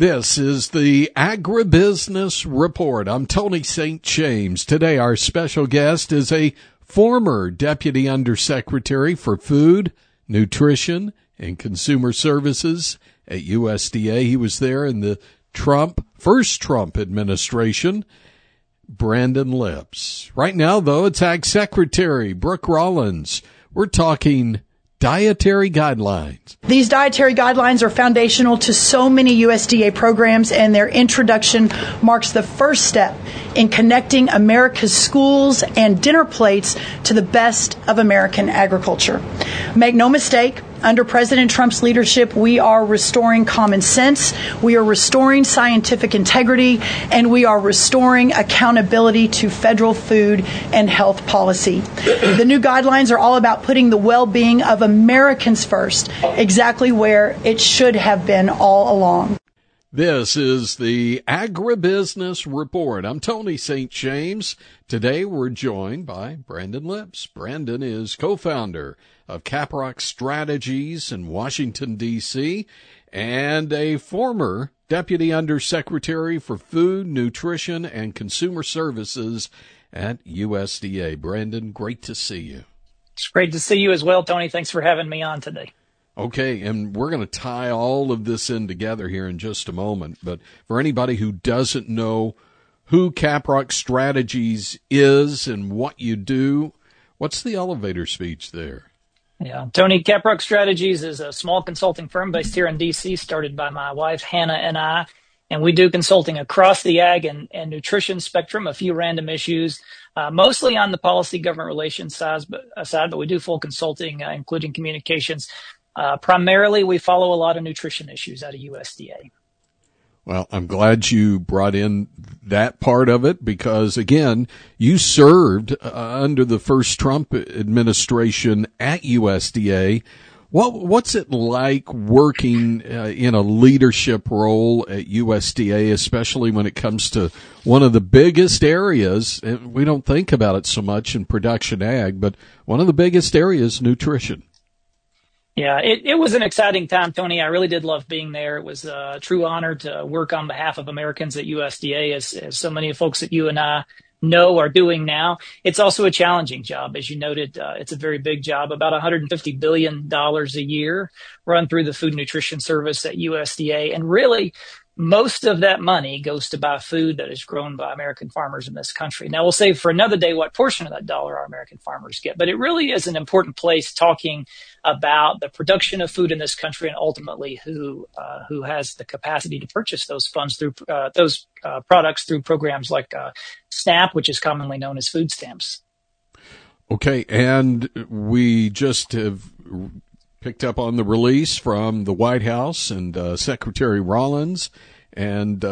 This is the Agribusiness Report. I'm Tony St. James. Today, our special guest is a former Deputy Undersecretary for Food, Nutrition, and Consumer Services at USDA. He was there in the first Trump administration, Brandon Lipps. Right now, though, it's Ag Secretary Brooke Rollins. We're talking dietary guidelines. These dietary guidelines are foundational to so many USDA programs, and their introduction marks the first step in connecting America's schools and dinner plates to the best of American agriculture. Make no mistake, under President Trump's leadership, we are restoring common sense, we are restoring scientific integrity, and we are restoring accountability to federal food and health policy. The new guidelines are all about putting the well-being of Americans first, exactly where it should have been all along. This is the Agribusiness Report. I'm Tony St. James. Today we're joined by Brandon Lipps. Brandon is co-founder of Caprock Strategies in Washington, D.C., and a former Deputy Undersecretary for Food, Nutrition, and Consumer Services at USDA. Brandon, great to see you. It's great to see you as well, Tony. Thanks for having me on today. Okay, and we're going to tie all of this in together here in just a moment. But for anybody who doesn't know who Caprock Strategies is and what you do, what's the elevator speech there? Yeah, Tony, Caprock Strategies is a small consulting firm based here in D.C., started by my wife, Hannah, and I. And we do consulting across the ag and nutrition spectrum, a few random issues, mostly on the policy government relations side, but we do full consulting, including communications. Primarily, we follow a lot of nutrition issues out of USDA. Well, I'm glad you brought in that part of it because, again, you served under the first Trump administration at USDA. What's it like working in a leadership role at USDA, especially when it comes to one of the biggest areas, and we don't think about it so much in production ag, but one of the biggest areas, nutrition? Yeah, it was an exciting time, Tony. I really did love being there. It was a true honor to work on behalf of Americans at USDA, as so many folks that you and I know are doing now. It's also a challenging job. As you noted, it's a very big job, about $150 billion a year run through the Food and Nutrition Service at USDA. And really, most of that money goes to buy food that is grown by American farmers in this country. Now, we'll save for another day what portion of that dollar our American farmers get, but it really is an important place talking about the production of food in this country and ultimately who has the capacity to purchase those funds through those products through programs like SNAP, which is commonly known as food stamps. Okay, and we just have picked up on the release from the White House and Secretary Rollins, and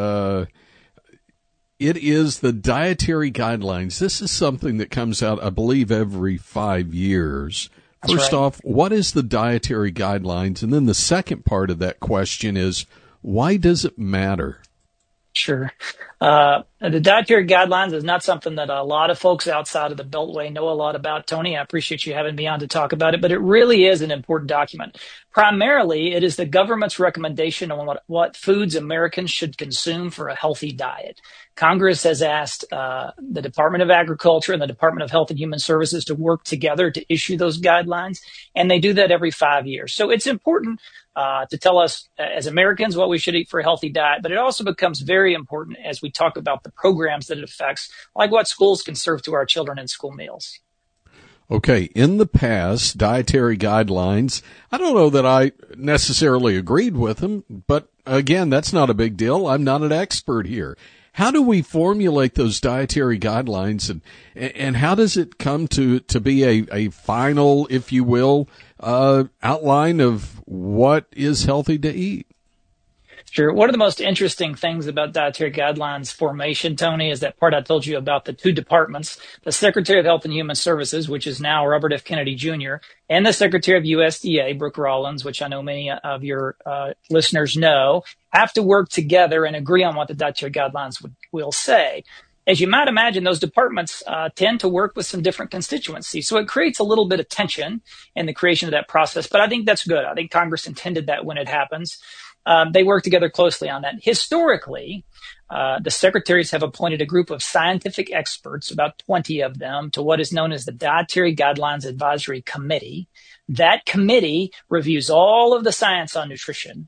it is the dietary guidelines. This is something that comes out, I believe, every 5 years. First off, what is the dietary guidelines? And then the second part of that question is, why does it matter? Sure. The dietary guidelines is not something that a lot of folks outside of the Beltway know a lot about, Tony. I appreciate you having me on to talk about it, but it really is an important document. Primarily, it is the government's recommendation on what foods Americans should consume for a healthy diet. Congress has asked the Department of Agriculture and the Department of Health and Human Services to work together to issue those guidelines, and they do that every 5 years. So it's important to tell us as Americans what we should eat for a healthy diet, but it also becomes very important as we talk about the programs that it affects, like what schools can serve to our children in school meals. Okay, in the past, dietary guidelines, I don't know that I necessarily agreed with them, but again, that's not a big deal. I'm not an expert here. How do we formulate those dietary guidelines, and how does it come to be a final, if you will, outline of what is healthy to eat? Sure. One of the most interesting things about dietary guidelines formation, Tony, is that part I told you about the two departments, the Secretary of Health and Human Services, which is now Robert F. Kennedy Jr., and the Secretary of USDA, Brooke Rollins, which I know many of your listeners know, have to work together and agree on what the dietary guidelines will say. As you might imagine, those departments tend to work with some different constituencies. So it creates a little bit of tension in the creation of that process. But I think that's good. I think Congress intended that when it happens. they work together closely on that. Historically, the secretaries have appointed a group of scientific experts, about 20 of them, to what is known as the Dietary Guidelines Advisory Committee. That committee reviews all of the science on nutrition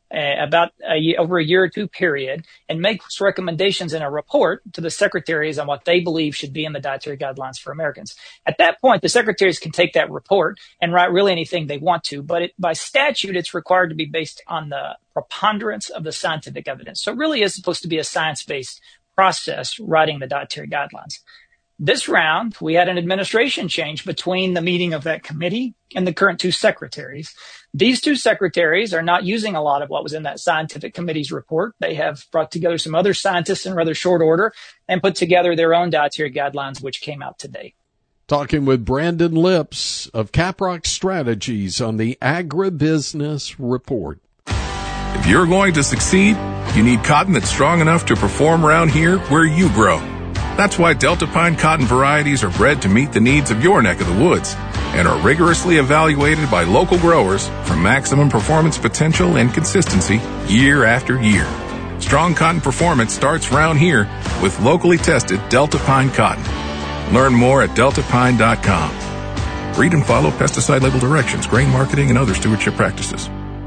over a year or two period and makes recommendations in a report to the secretaries on what they believe should be in the dietary guidelines for Americans. At that point, the secretaries can take that report and write really anything they want to, but by statute, it's required to be based on the preponderance of the scientific evidence. So it really is supposed to be a science-based process writing the dietary guidelines. This round, we had an administration change between the meeting of that committee and the current two secretaries. These two secretaries are not using a lot of what was in that scientific committee's report. They have brought together some other scientists in rather short order and put together their own dietary guidelines, which came out today. Talking with Brandon Lipps of Caprock Strategies on the Agribusiness Report. If you're going to succeed, you need cotton that's strong enough to perform around here where you grow. That's why Delta Pine cotton varieties are bred to meet the needs of your neck of the woods and are rigorously evaluated by local growers for maximum performance potential and consistency year after year. Strong cotton performance starts round here with locally tested Delta Pine cotton. Learn more at deltapine.com. Read and follow pesticide label directions, grain marketing, and other stewardship practices.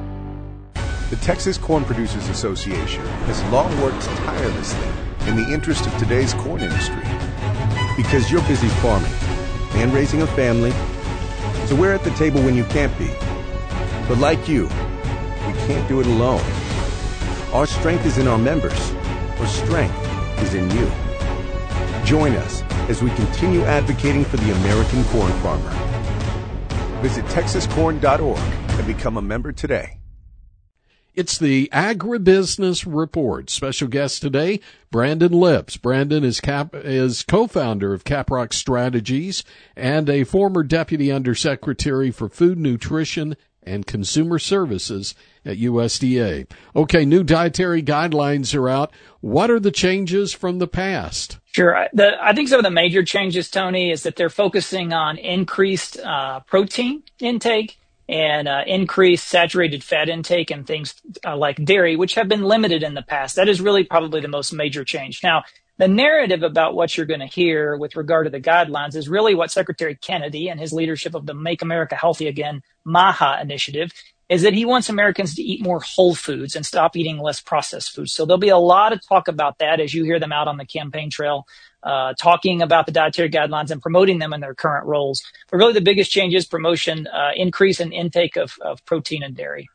The Texas Corn Producers Association has long worked tirelessly in the interest of today's corn industry. Because you're busy farming and raising a family, so we're at the table when you can't be. But like you, we can't do it alone. Our strength is in our members. Our strength is in you. Join us as we continue advocating for the American corn farmer. Visit texascorn.org and become a member today. It's the Agribusiness Report. Special guest today, Brandon Lipps. Brandon is co-founder of Caprock Strategies and a former Deputy Undersecretary for Food, Nutrition, and Consumer Services at USDA. Okay, new dietary guidelines are out. What are the changes from the past? Sure. I think some of the major changes, Tony, is that they're focusing on increased protein intake and increased saturated fat intake and things like dairy, which have been limited in the past. That is really probably the most major change. Now, the narrative about what you're going to hear with regard to the guidelines is really what Secretary Kennedy and his leadership of the Make America Healthy Again, MAHA initiative, is that he wants Americans to eat more whole foods and stop eating less processed foods. So there'll be a lot of talk about that as you hear them out on the campaign trail, talking about the dietary guidelines and promoting them in their current roles. But really the biggest change is promotion, increase in intake of protein and dairy.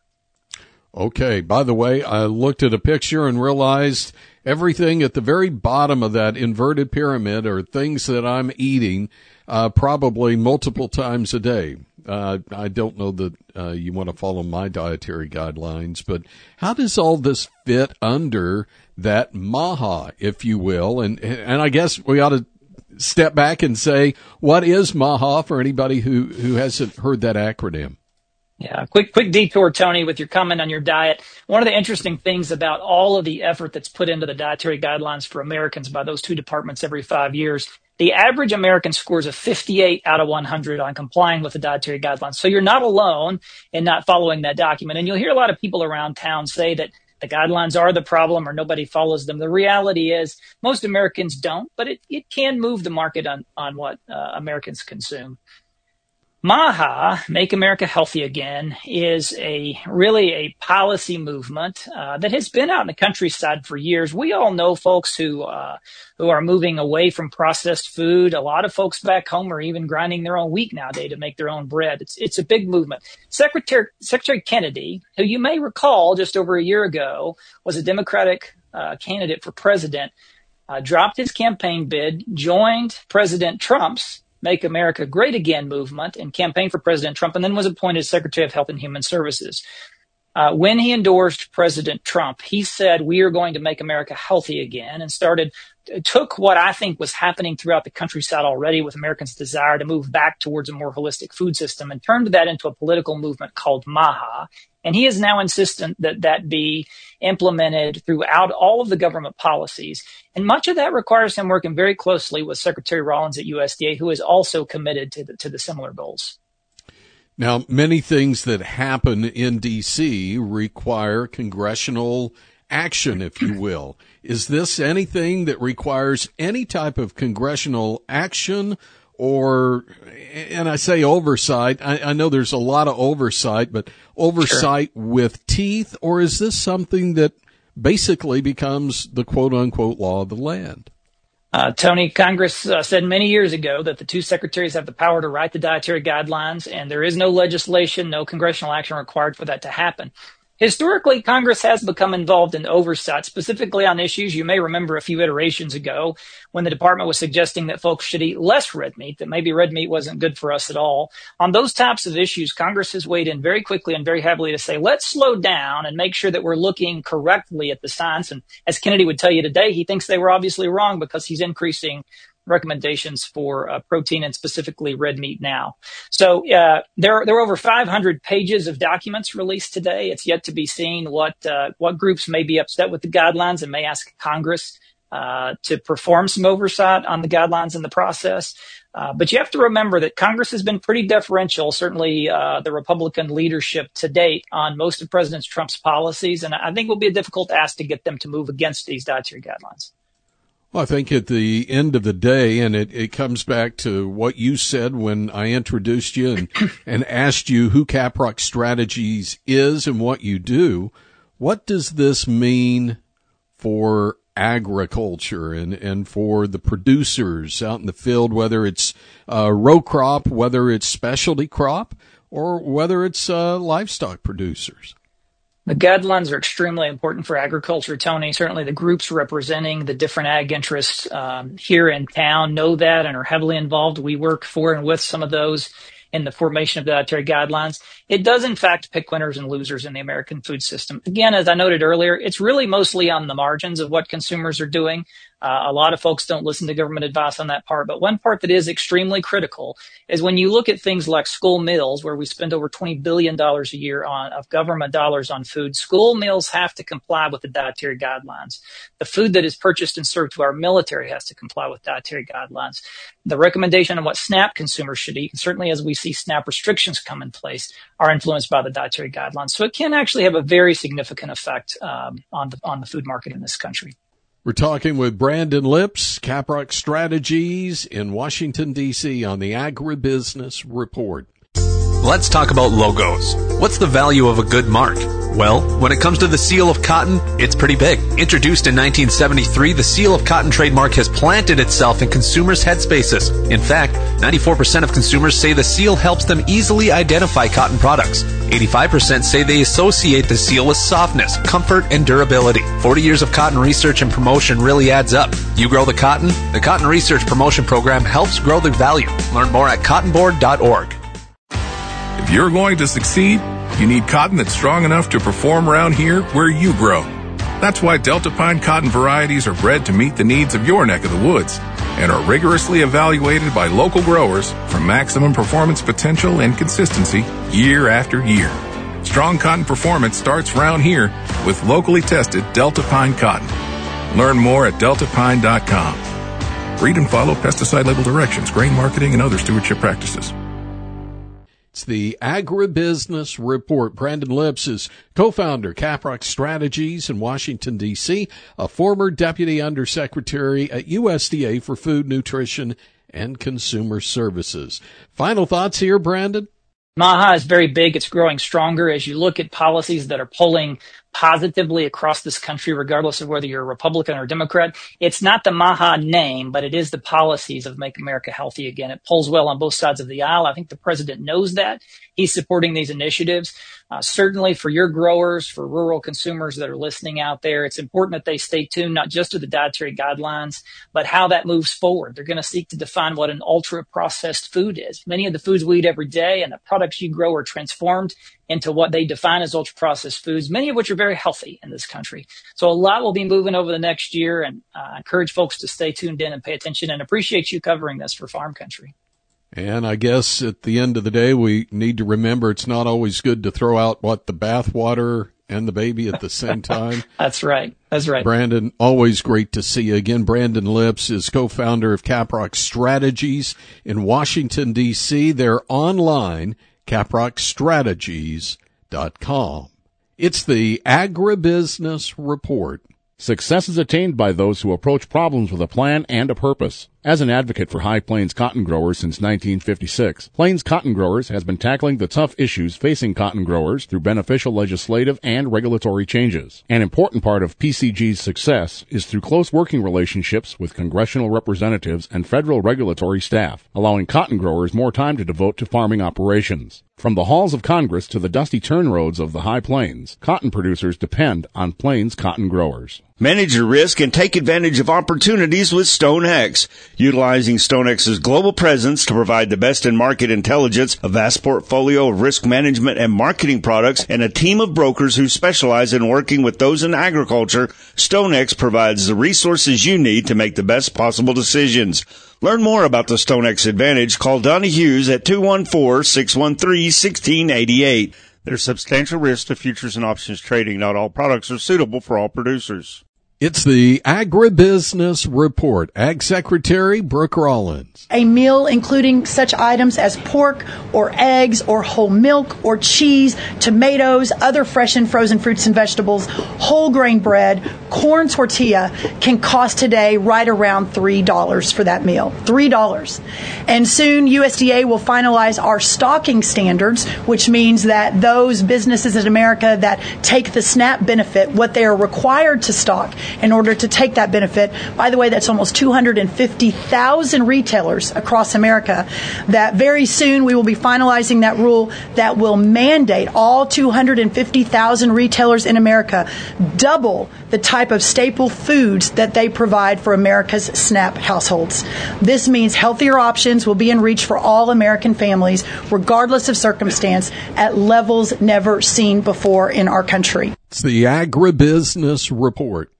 Okay. By the way, I looked at a picture and realized everything at the very bottom of that inverted pyramid are things that I'm eating probably multiple times a day. I don't know that you want to follow my dietary guidelines, but how does all this fit under that MAHA, if you will? And I guess we ought to step back and say, what is MAHA for anybody who hasn't heard that acronym? Yeah, quick detour, Tony, with your comment on your diet. One of the interesting things about all of the effort that's put into the dietary guidelines for Americans by those two departments every 5 years, the average American scores a 58 out of 100 on complying with the dietary guidelines. So you're not alone in not following that document. And you'll hear a lot of people around town say that the guidelines are the problem or nobody follows them. The reality is most Americans don't, but it can move the market on what Americans consume. MAHA, Make America Healthy Again, is really a policy movement that has been out in the countryside for years. We all know folks who are moving away from processed food. A lot of folks back home are even grinding their own wheat nowadays to make their own bread. It's a big movement. Secretary Kennedy, who you may recall just over a year ago was a Democratic candidate for president, dropped his campaign bid, joined President Trump's Make America Great Again movement and campaigned for President Trump, and then was appointed Secretary of Health and Human Services. When he endorsed President Trump, he said, we are going to make America healthy again, and took what I think was happening throughout the countryside already with Americans' desire to move back towards a more holistic food system and turned that into a political movement called MAHA. And he is now insistent that be implemented throughout all of the government policies. And much of that requires him working very closely with Secretary Rollins at USDA, who is also committed to the similar goals. Now, many things that happen in D.C. require congressional action, if you will. Is this anything that requires any type of congressional action or, and I say oversight, I know there's a lot of oversight, but oversight with teeth, or is this something that basically becomes the quote-unquote law of the land? Tony, Congress said many years ago that the two secretaries have the power to write the dietary guidelines, and there is no legislation, no congressional action required for that to happen. Historically, Congress has become involved in oversight, specifically on issues you may remember a few iterations ago when the department was suggesting that folks should eat less red meat, that maybe red meat wasn't good for us at all. On those types of issues, Congress has weighed in very quickly and very heavily to say, let's slow down and make sure that we're looking correctly at the science. And as Kennedy would tell you today, he thinks they were obviously wrong because he's recommendations for protein and specifically red meat now. So there are over 500 pages of documents released today. It's yet to be seen what groups may be upset with the guidelines and may ask Congress to perform some oversight on the guidelines in the process. But you have to remember that Congress has been pretty deferential, certainly the Republican leadership to date, on most of President Trump's policies. And I think it will be a difficult ask to get them to move against these dietary guidelines. Well, I think at the end of the day, and it comes back to what you said when I introduced you and asked you who Caprock Strategies is and what you do, what does this mean for agriculture and for the producers out in the field, whether it's row crop, whether it's specialty crop, or whether it's livestock producers? The guidelines are extremely important for agriculture, Tony. Certainly the groups representing the different ag interests here in town know that and are heavily involved. We work for and with some of those in the formation of the dietary guidelines. It does, in fact, pick winners and losers in the American food system. Again, as I noted earlier, it's really mostly on the margins of what consumers are doing. A lot of folks don't listen to government advice on that part. But one part that is extremely critical is when you look at things like school meals, where we spend over $20 billion a year of government dollars on food. School meals have to comply with the dietary guidelines. The food that is purchased and served to our military has to comply with dietary guidelines. The recommendation on what SNAP consumers should eat, and certainly as we see SNAP restrictions come in place, are influenced by the dietary guidelines. So it can actually have a very significant effect on the food market in this country. We're talking with Brandon Lipps, Caprock Strategies in Washington, D.C. on the Agribusiness Report. Let's talk about logos. What's the value of a good mark? Well, when it comes to the Seal of Cotton, it's pretty big. Introduced in 1973, the Seal of Cotton trademark has planted itself in consumers' headspaces. In fact, 94% of consumers say the seal helps them easily identify cotton products. 85% say they associate the seal with softness, comfort, and durability. 40 years of cotton research and promotion really adds up. You grow the cotton? The Cotton Research Promotion Program helps grow the value. Learn more at cottonboard.org. If you're going to succeed, you need cotton that's strong enough to perform around here where you grow. That's why Delta Pine cotton varieties are bred to meet the needs of your neck of the woods and are rigorously evaluated by local growers for maximum performance potential and consistency year after year. Strong cotton performance starts round here with locally tested Delta Pine cotton. Learn more at deltapine.com. Read and follow pesticide label directions, grain marketing, and other stewardship practices. It's the Agribusiness Report. Brandon Lipps is co-founder, Caprock Strategies in Washington, D.C., a former Deputy Undersecretary at USDA for Food, Nutrition, and Consumer Services. Final thoughts here, Brandon? MAHA is very big. It's growing stronger as you look at policies that are pulling positively across this country, regardless of whether you're a Republican or Democrat. It's not the MAHA name, but it is the policies of Make America Healthy Again. It pulls well on both sides of the aisle. I think the president knows that. He's supporting these initiatives. Certainly for your growers, for rural consumers that are listening out there, it's important that they stay tuned, not just to the dietary guidelines, but how that moves forward. They're going to seek to define what an ultra-processed food is. Many of the foods we eat every day and the products you grow are transformed into what they define as ultra-processed foods, many of which are very healthy in this country. So a lot will be moving over the next year, and I encourage folks to stay tuned in and pay attention, and appreciate you covering this for Farm Country. And I guess at the end of the day, we need to remember it's not always good to throw out the bathwater and the baby at the same time. That's right. That's right. Brandon, always great to see you again. Brandon Lipps is co-founder of Caprock Strategies in Washington, D.C. They're online, caprockstrategies.com. It's the Agribusiness Report. Success is attained by those who approach problems with a plan and a purpose. As an advocate for High Plains cotton growers since 1956, Plains Cotton Growers has been tackling the tough issues facing cotton growers through beneficial legislative and regulatory changes. An important part of PCG's success is through close working relationships with congressional representatives and federal regulatory staff, allowing cotton growers more time to devote to farming operations. From the halls of Congress to the dusty turn roads of the High Plains, cotton producers depend on Plains Cotton Growers. Manage your risk and take advantage of opportunities with StoneX. Utilizing StoneX's global presence to provide the best in market intelligence, a vast portfolio of risk management and marketing products, and a team of brokers who specialize in working with those in agriculture, StoneX provides the resources you need to make the best possible decisions. Learn more about the StoneX Advantage. Call Donnie Hughes at 214-613-1688. There's substantial risk to futures and options trading. Not all products are suitable for all producers. It's the Agribusiness Report. Ag Secretary Brooke Rollins. A meal including such items as pork or eggs or whole milk or cheese, tomatoes, other fresh and frozen fruits and vegetables, whole grain bread, corn tortilla can cost today right around $3 for that meal. $3. And soon USDA will finalize our stocking standards, which means that those businesses in America that take the SNAP benefit, what they are required to stock in order to take that benefit. By the way, that's almost 250,000 retailers across America. That very soon we will be finalizing that rule that will mandate all 250,000 retailers in America double the type of staple foods that they provide for America's SNAP households. This means healthier options will be in reach for all American families, regardless of circumstance, at levels never seen before in our country. It's the Agribusiness Report.